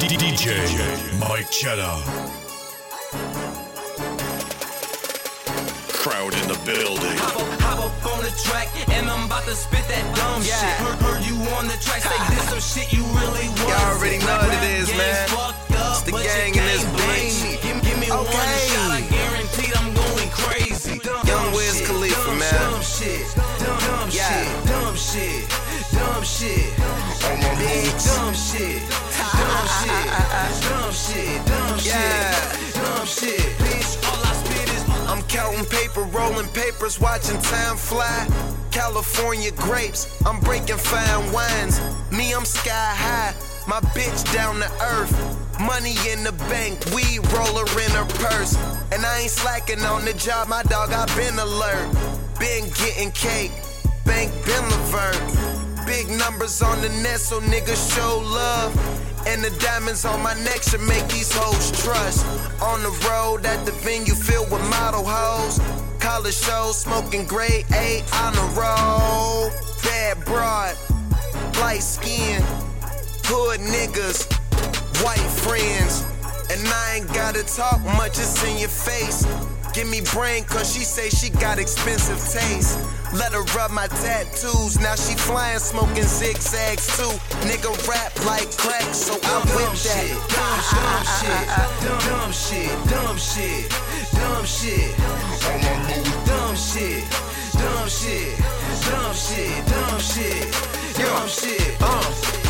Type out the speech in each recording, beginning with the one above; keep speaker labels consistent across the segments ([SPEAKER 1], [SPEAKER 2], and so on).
[SPEAKER 1] DJ Mike Cheddar. Crowd in the building.
[SPEAKER 2] Hop up on the track, and I'm about to spit that dumb shit. Heard you on the track, say this some shit you really want.
[SPEAKER 3] Y'all already know what it is, man. It's the gang in this bitch.
[SPEAKER 2] Give me one shot, I guaranteed I'm going crazy.
[SPEAKER 3] Young Wiz Khalifa, man.
[SPEAKER 2] Dumb shit, dumb shit, dumb shit, dumb shit. Big dumb shit, dumb shit, dumb shit, dumb shit, dumb shit. Bitch, all I spit is
[SPEAKER 3] I'm counting paper, rolling papers, watching time fly. California grapes, I'm breaking fine wines. Me, I'm sky high, my bitch down to earth. Money in the bank, weed roller in her purse. And I ain't slacking on the job, my dog, I been alert. Been getting cake, bank been Laverne. Big numbers on the net, so niggas show love. And the diamonds on my neck should make these hoes trust. On the road at the venue filled with model hoes. College shows, smoking grade A on the road. Bad broad, light skin, hood niggas, white friends. And I ain't gotta talk much, it's in your face. Give me brain cause she say she got expensive taste. Let her rub my tattoos, now she flying smoking zigzags too. Nigga rap like crack, so I whip that.
[SPEAKER 2] Dumb shit, dumb shit, dumb shit. All I know is dumb shit, dumb shit, dumb shit, dumb shit, dumb shit.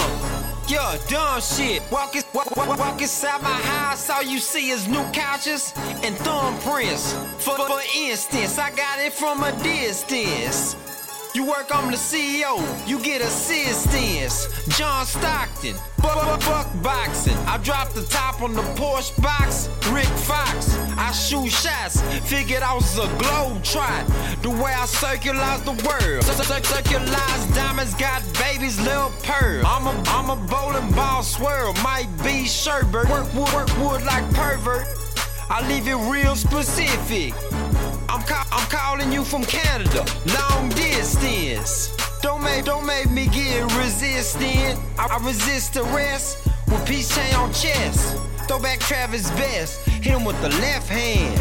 [SPEAKER 4] Yo, dumb shit. Walk inside my house, all you see is new couches and thumbprints. For instance, I got it from a distance. You work on the CEO, you get assistance. John Stockton, fuck boxing. I dropped the top on the Porsche box. Rick Fox, I shoot shots. Figured I was a globetrot. The way I circularize the world. Circularize diamonds, got babies, little pearl. I'm a bowling ball swirl. Might be Sherbert. Work wood like pervert. I leave it real specific. I'm calling you from Canada, long distance. Don't make me get resistant. I resist arrest with peace chain on chest. Throw back Travis Best, hit him with the left hand.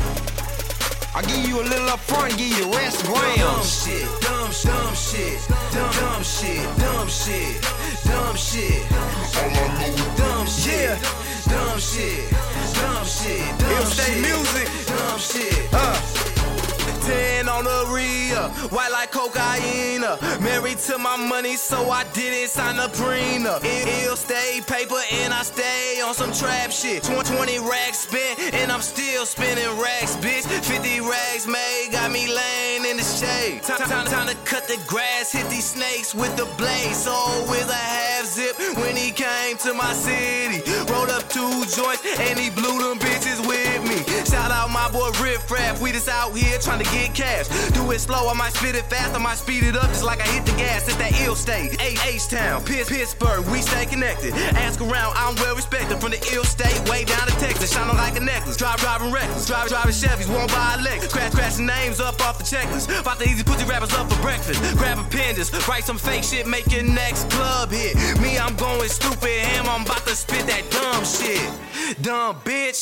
[SPEAKER 4] I give you a little up front, give you the rest grams.
[SPEAKER 2] Dumb shit, dumb shit, dumb shit, dumb shit, dumb shit. All I know is dumb shit, dumb shit, dumb shit, dumb shit.
[SPEAKER 3] Music,
[SPEAKER 2] dumb shit. 10 on the rear, white like cocaine. Married to my money, so I didn't sign a prenup. Ill stay paper, and I stay on some trap shit. 20 racks spent, and I'm still spinning racks, bitch. 50 racks made, got me laying in the shade. Time to cut the grass, hit these snakes with the blade. So with a half zip when he came to my city. Rolled up 2 joints, and he blew them bitches with me. Shout out my boy Riff Raff, we just out here trying to get cash. Do it slow, I might spit it fast, I might speed it up just like I hit the gas. It's that ill state, H-Town, Pittsburgh, we stay connected. Ask around, I'm well respected. From the ill state, way down to Texas, shining like a necklace. Driving reckless, driving Chevys, won't buy a Lexus. Scratching names up off the checklist. About the easy pussy rappers up for breakfast. Grab a pen, just write some fake shit, make your next club hit. Me, I'm going stupid, I'm about to spit that dumb shit. Dumb bitch.